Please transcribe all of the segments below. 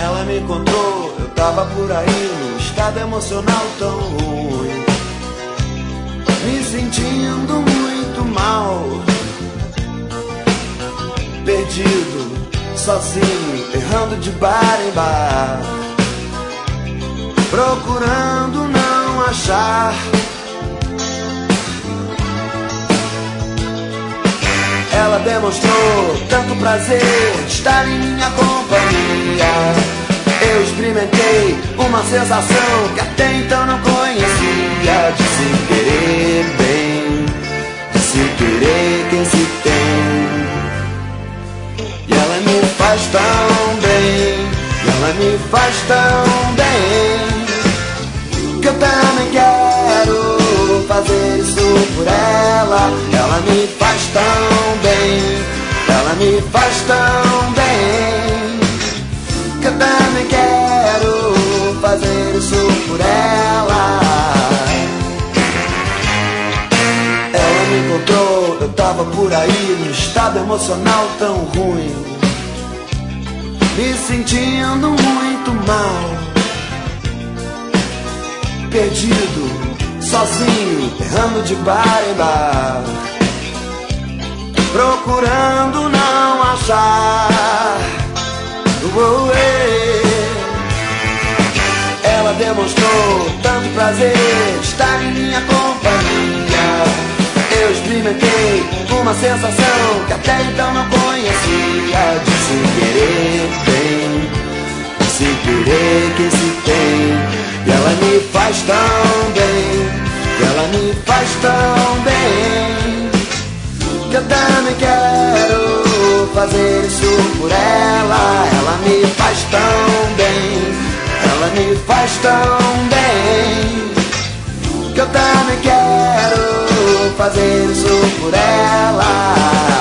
Ela me encontrou, eu tava por aí num estado emocional tão ruim, me sentindo muito mal, perdido, sozinho, errando de bar em bar, procurando não achar. Ela demonstrou tanto prazer de estar em minha companhia. Eu experimentei uma sensação que até então não conhecia, de se querer bem, de se querer quem se tem. E ela me faz tão bem, e ela me faz tão bem, que eu também quero fazer isso por ela. Ela me faz tão bem, ela me faz tão bem, que eu também quero fazer isso por ela. Ela me encontrou, eu tava por aí num estado emocional tão ruim, me sentindo muito mal, perdido, sozinho, errando de bar em bar, procurando não achar. Ela demonstrou tanto prazer de estar em minha companhia. Eu experimentei uma sensação que até então não conhecia, de se querer bem, de se querer quem se tem. E ela me faz tão bem, e ela me faz tão bem, que eu também quero fazer isso por ela. Ela me faz tão bem, ela me faz tão bem, que eu também quero fazer isso por ela.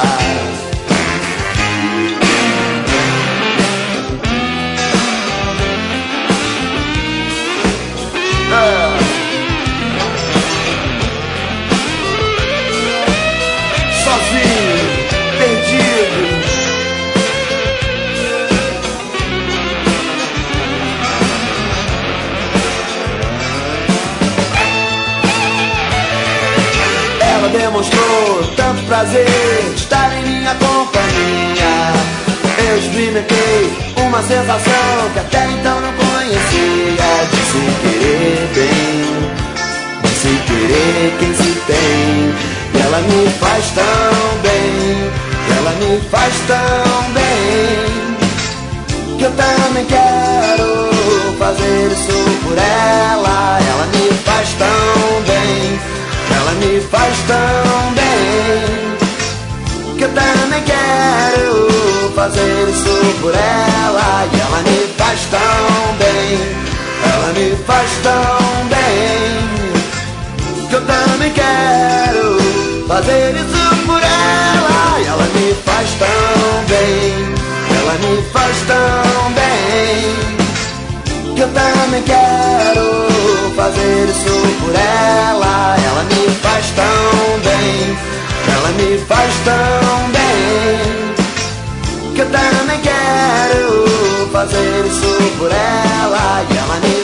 Sozinho, perdido, ela demonstrou tanto prazer de estar em minha companhia. Eu experimentei uma sensação que até então não conhecia, de se querer bem, de se querer quem se tem. E ela me faz tão bem, e ela me faz tão bem, que eu também quero fazer isso por ela. Ela me faz tão bem, ela me faz tão bem, que eu também quero fazer isso por ela. E ela me faz tão bem, ela me faz tão bem, que eu também quero fazer isso por ela. E ela me faz tão bem, ela me faz tão bem, que eu também quero fazer isso por ela. Ela me faz tão bem, ela me faz tão bem, que eu também quero fazer isso por ela. E ela me